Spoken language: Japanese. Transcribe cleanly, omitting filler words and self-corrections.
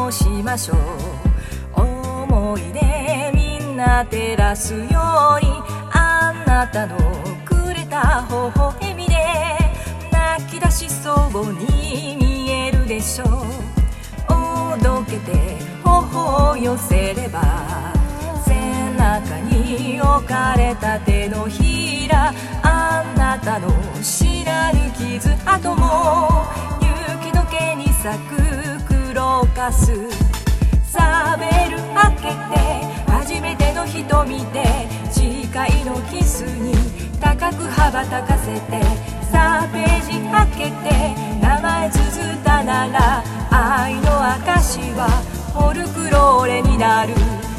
戻しましょう。思い出みんな照らすように、あなたのくれた微笑みで泣き出しそうに見えるでしょう。おどけて頬を寄せれば、背中に置かれた手のひら、あなたの知らぬ傷跡も雪解けに咲く黒かす。サベル開けて初めての瞳で誓いのキスに高く羽ばたかせて、さあページ開けて名前綴ったなら、愛の証はフォルクローレになる。